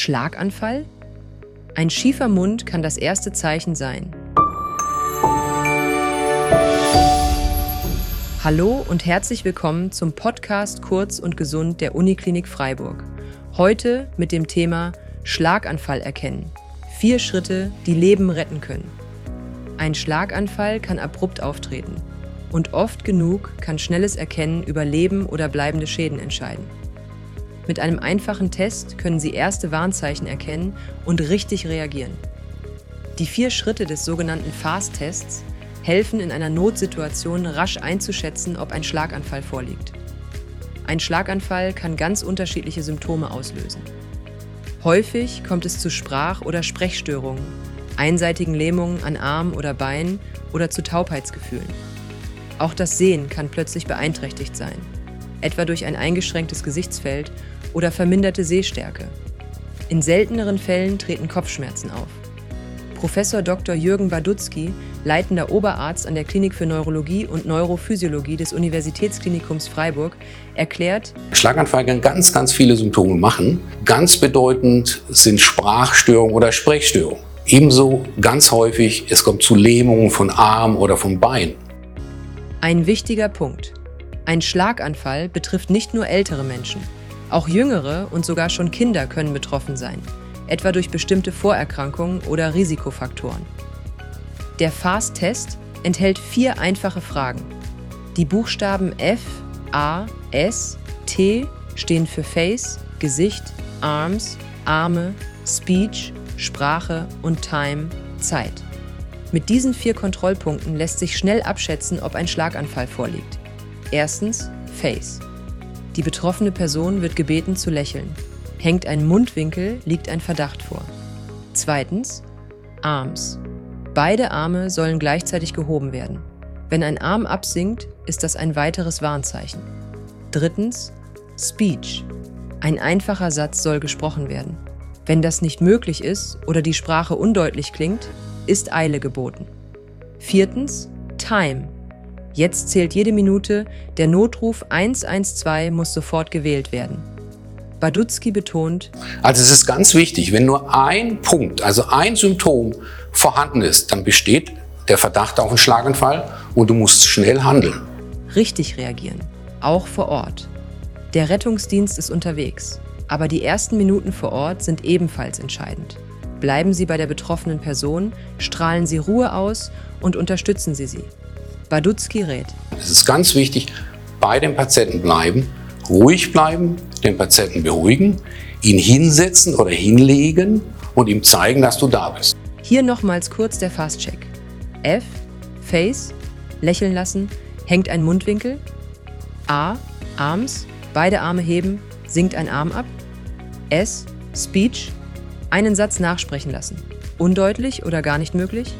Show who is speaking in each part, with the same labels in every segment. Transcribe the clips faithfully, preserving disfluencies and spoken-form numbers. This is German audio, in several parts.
Speaker 1: Schlaganfall? Ein schiefer Mund kann das erste Zeichen sein. Hallo und herzlich willkommen zum Podcast Kurz und Gesund der Uniklinik Freiburg. Heute mit dem Thema Schlaganfall erkennen. Vier Schritte, die Leben retten können. Ein Schlaganfall kann abrupt auftreten. Und oft genug kann schnelles Erkennen über Leben oder bleibende Schäden entscheiden. Mit einem einfachen Test können Sie erste Warnzeichen erkennen und richtig reagieren. Die vier Schritte des sogenannten Fast-Tests helfen in einer Notsituation rasch einzuschätzen, ob ein Schlaganfall vorliegt. Ein Schlaganfall kann ganz unterschiedliche Symptome auslösen. Häufig kommt es zu Sprach- oder Sprechstörungen, einseitigen Lähmungen an Arm oder Bein oder zu Taubheitsgefühlen. Auch das Sehen kann plötzlich beeinträchtigt sein, etwa durch ein eingeschränktes Gesichtsfeld oder verminderte Sehstärke. In selteneren Fällen treten Kopfschmerzen auf. Professor Doktor Jürgen Badutzky, leitender Oberarzt an der Klinik für Neurologie und Neurophysiologie des Universitätsklinikums Freiburg, erklärt:
Speaker 2: Schlaganfall kann ganz, ganz viele Symptome machen. Ganz bedeutend sind Sprachstörungen oder Sprechstörungen. Ebenso ganz häufig, es kommt zu Lähmungen von Arm oder vom Bein.
Speaker 1: Ein wichtiger Punkt. Ein Schlaganfall betrifft nicht nur ältere Menschen. Auch jüngere und sogar schon Kinder können betroffen sein, etwa durch bestimmte Vorerkrankungen oder Risikofaktoren. Der Fast-Test enthält vier einfache Fragen. Die Buchstaben F, A, S, T stehen für Face, Gesicht, Arms, Arme, Speech, Sprache und Time, Zeit. Mit diesen vier Kontrollpunkten lässt sich schnell abschätzen, ob ein Schlaganfall vorliegt. Erstens, Face. Die betroffene Person wird gebeten zu lächeln. Hängt ein Mundwinkel, liegt ein Verdacht vor. Zweitens, Arms. Beide Arme sollen gleichzeitig gehoben werden. Wenn ein Arm absinkt, ist das ein weiteres Warnzeichen. Drittens, Speech. Ein einfacher Satz soll gesprochen werden. Wenn das nicht möglich ist oder die Sprache undeutlich klingt, ist Eile geboten. Viertens, Time. Jetzt zählt jede Minute, der Notruf eins eins zwei muss sofort gewählt werden. Badutzky betont:
Speaker 2: Also es ist ganz wichtig, wenn nur ein Punkt, also ein Symptom vorhanden ist, dann besteht der Verdacht auf einen Schlaganfall und du musst schnell handeln.
Speaker 1: Richtig reagieren, auch vor Ort. Der Rettungsdienst ist unterwegs, aber die ersten Minuten vor Ort sind ebenfalls entscheidend. Bleiben Sie bei der betroffenen Person, strahlen Sie Ruhe aus und unterstützen Sie sie. Badutzky rät:
Speaker 2: Es ist ganz wichtig, bei dem Patienten bleiben, ruhig bleiben, den Patienten beruhigen, ihn hinsetzen oder hinlegen und ihm zeigen, dass du da bist.
Speaker 1: Hier nochmals kurz der Fast-Check. F, Face, lächeln lassen, hängt ein Mundwinkel. A, Arms, beide Arme heben, sinkt ein Arm ab. S, Speech, einen Satz nachsprechen lassen. Undeutlich oder gar nicht möglich.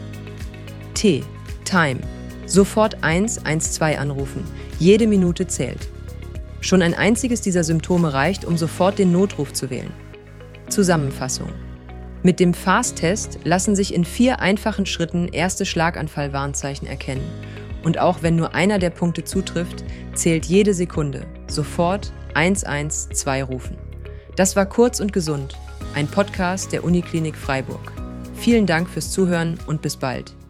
Speaker 1: T, Time, sofort eins eins zwei anrufen. Jede Minute zählt. Schon ein einziges dieser Symptome reicht, um sofort den Notruf zu wählen. Zusammenfassung. Mit dem Fast-Test lassen sich in vier einfachen Schritten erste Schlaganfall-Warnzeichen erkennen. Und auch wenn nur einer der Punkte zutrifft, zählt jede Sekunde. Sofort eins eins zwei rufen. Das war Kurz und Gesund, ein Podcast der Uniklinik Freiburg. Vielen Dank fürs Zuhören und bis bald.